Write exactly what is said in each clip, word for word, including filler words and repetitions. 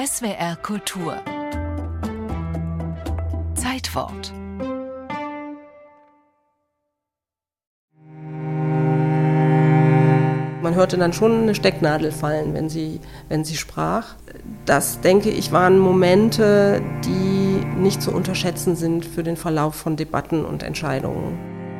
S W R Kultur Zeitwort. Man hörte dann schon eine Stecknadel fallen, wenn sie, wenn sie sprach. Das, denke ich, waren Momente, die nicht zu unterschätzen sind für den Verlauf von Debatten und Entscheidungen.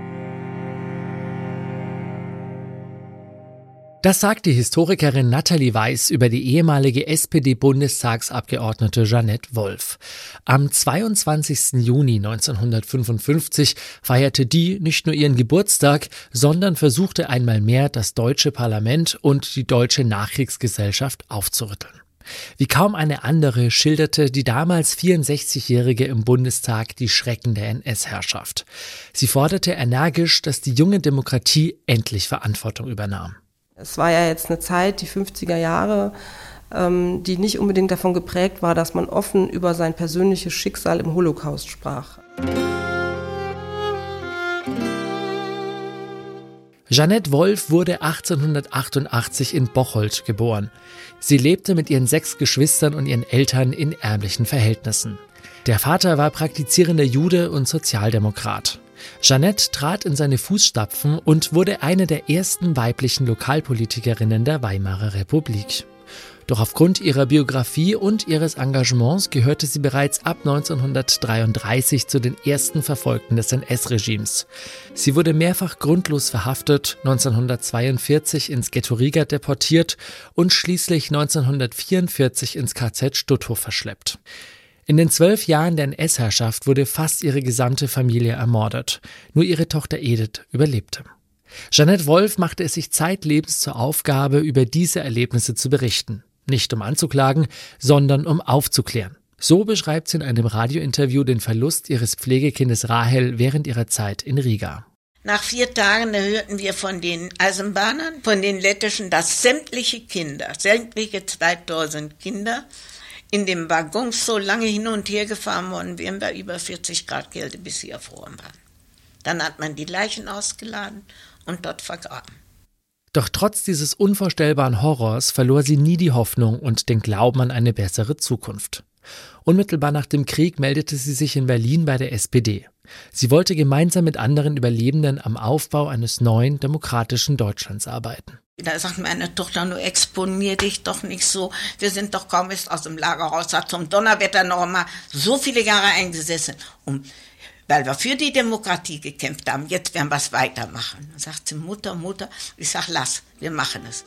Das sagt die Historikerin Nathalie Weiß über die ehemalige S P D-Bundestagsabgeordnete Jeanette Wolf. Am zweiundzwanzigsten Juni neunzehnhundertfünfundfünfzig feierte die nicht nur ihren Geburtstag, sondern versuchte einmal mehr, das deutsche Parlament und die deutsche Nachkriegsgesellschaft aufzurütteln. Wie kaum eine andere schilderte die damals vierundsechzigjährige im Bundestag die Schrecken der N S-Herrschaft. Sie forderte energisch, dass die junge Demokratie endlich Verantwortung übernahm. Es war ja jetzt eine Zeit, die fünfziger Jahre, ähm, die nicht unbedingt davon geprägt war, dass man offen über sein persönliches Schicksal im Holocaust sprach. Jeanette Wolf wurde achtzehnhundertachtundachtzig in Bocholt geboren. Sie lebte mit ihren sechs Geschwistern und ihren Eltern in ärmlichen Verhältnissen. Der Vater war praktizierender Jude und Sozialdemokrat. Jeanette trat in seine Fußstapfen und wurde eine der ersten weiblichen Lokalpolitikerinnen der Weimarer Republik. Doch aufgrund ihrer Biografie und ihres Engagements gehörte sie bereits ab neunzehnhundertdreiunddreißig zu den ersten Verfolgten des N S-Regimes. Sie wurde mehrfach grundlos verhaftet, neunzehnhundertzweiundvierzig ins Ghetto Riga deportiert und schließlich neunzehnhundertvierundvierzig ins K Z Stutthof verschleppt. In den zwölf Jahren der N S-Herrschaft wurde fast ihre gesamte Familie ermordet. Nur ihre Tochter Edith überlebte. Jeanette Wolf machte es sich zeitlebens zur Aufgabe, über diese Erlebnisse zu berichten. Nicht um anzuklagen, sondern um aufzuklären. So beschreibt sie in einem Radiointerview den Verlust ihres Pflegekindes Rahel während ihrer Zeit in Riga. Nach vier Tagen hörten wir von den Eisenbahnern, von den lettischen, dass sämtliche Kinder, sämtliche zweitausend Kinder, in dem Waggon so lange hin und her gefahren worden wären bei über vierzig Grad Kälte, bis sie erfroren waren. Dann hat man die Leichen ausgeladen und dort vergraben. Doch trotz dieses unvorstellbaren Horrors verlor sie nie die Hoffnung und den Glauben an eine bessere Zukunft. Unmittelbar nach dem Krieg meldete sie sich in Berlin bei der S P D. Sie wollte gemeinsam mit anderen Überlebenden am Aufbau eines neuen, demokratischen Deutschlands arbeiten. Da sagt meine Tochter, nur exponier dich doch nicht so. Wir sind doch kaum erst aus dem Lager raus, hat zum Donnerwetter noch mal so viele Jahre eingesessen. Und weil wir für die Demokratie gekämpft haben, jetzt werden wir es weitermachen. Dann sagt sie, Mutter, Mutter, ich sag, lass, wir machen es.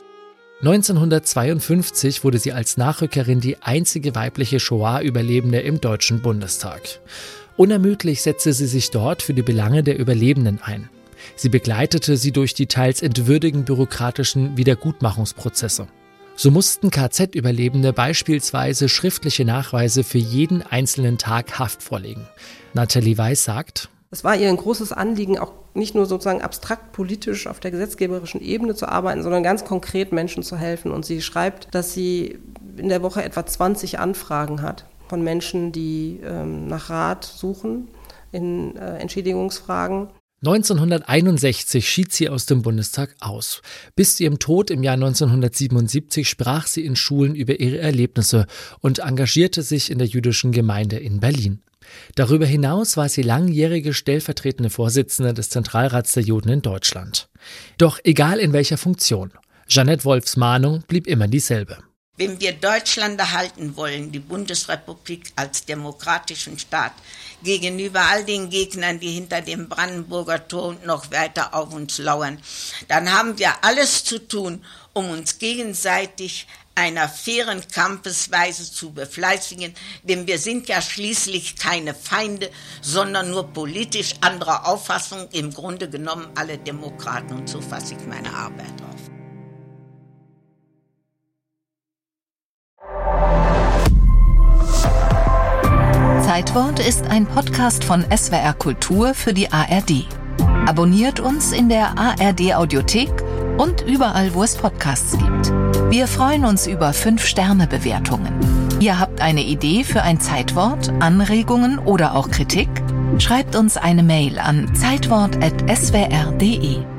neunzehnhundertzweiundfünfzig wurde sie als Nachrückerin die einzige weibliche Shoah-Überlebende im Deutschen Bundestag. Unermüdlich setzte sie sich dort für die Belange der Überlebenden ein. Sie begleitete sie durch die teils entwürdigen bürokratischen Wiedergutmachungsprozesse. So mussten K Z-Überlebende beispielsweise schriftliche Nachweise für jeden einzelnen Tag Haft vorlegen. Nathalie Weiß sagt: Es war ihr ein großes Anliegen, auch nicht nur sozusagen abstrakt politisch auf der gesetzgeberischen Ebene zu arbeiten, sondern ganz konkret Menschen zu helfen. Und sie schreibt, dass sie in der Woche etwa zwanzig Anfragen hat von Menschen, die ähm, nach Rat suchen in äh, Entschädigungsfragen. neunzehnhunderteinundsechzig schied sie aus dem Bundestag aus. Bis zu ihrem Tod im Jahr neunzehnhundertsiebenundsiebzig sprach sie in Schulen über ihre Erlebnisse und engagierte sich in der jüdischen Gemeinde in Berlin. Darüber hinaus war sie langjährige stellvertretende Vorsitzende des Zentralrats der Juden in Deutschland. Doch egal in welcher Funktion, Jeanette Wolfs Mahnung blieb immer dieselbe. Wenn wir Deutschland erhalten wollen, die Bundesrepublik als demokratischen Staat, gegenüber all den Gegnern, die hinter dem Brandenburger Tor und noch weiter auf uns lauern, dann haben wir alles zu tun, um uns gegenseitig einer fairen Kampfesweise zu befleißigen, denn wir sind ja schließlich keine Feinde, sondern nur politisch anderer Auffassung, im Grunde genommen alle Demokraten, und so fasse ich meine Arbeit auf. Zeitwort ist ein Podcast von S W R Kultur für die A R D. Abonniert uns in der A R D Audiothek und überall, wo es Podcasts gibt. Wir freuen uns über fünf Sterne Bewertungen. Ihr habt eine Idee für ein Zeitwort, Anregungen oder auch Kritik? Schreibt uns eine Mail an zeitwort at s w r punkt d e.